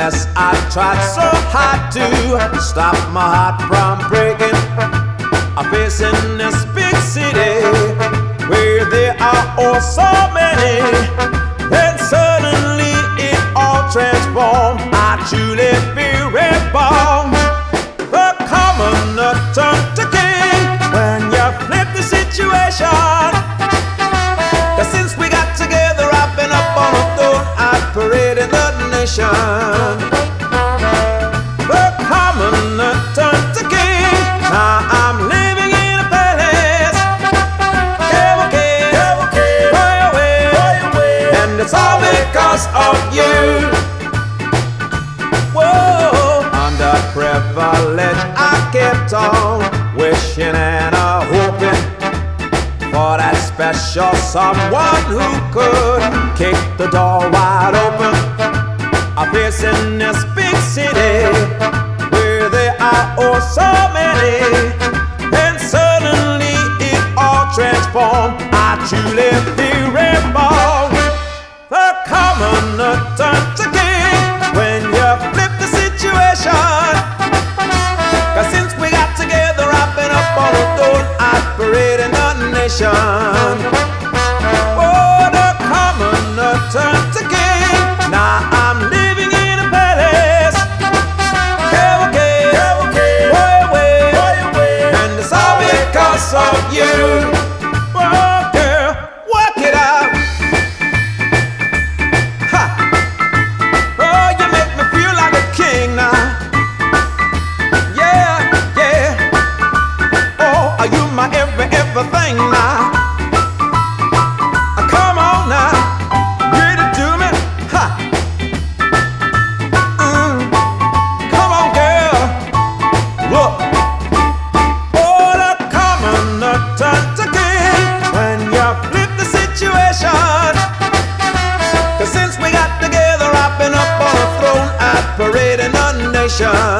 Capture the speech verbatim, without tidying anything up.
unless I tried so hard to stop my heart from breaking. I'm facing this big city where there are oh so many. Then suddenly it all transformed. I truly feel reborn. The commoner turned to king when you flip the situation. 'Cause since we got together, I've been up on a throne, I've paraded the nation. The commoner turned to king. Now I'm living in a palace. Cavalcade, cavalcade, way away, way away. And it's all because of you. Whoa, under privilege I kept on wishing and a hoping for that special someone who could kick the door wide open. I'm facing this big city where there are oh so many. And suddenly it all transformed. I truly feel reborn. The commoner turned to king when you flip the situation. 'Cause since we got together, I've been up on a throne, I've paraded the nation. Oh, the commoner turned to king. Now I'm living in a palace. Cavalcade, cavalcade, way away, way away. And it's all because of you. Oh, girl, work it out. Ha. Oh, you make me feel like a king now. Yeah, yeah. Oh, are you my every, everything now? Come on now, get it to me. Ha. Mm. Come on, girl. Look. Oh, the commoner turned to king when you flip the situation. 'Cause since we got together, I've been up on a throne, I've paraded the nation.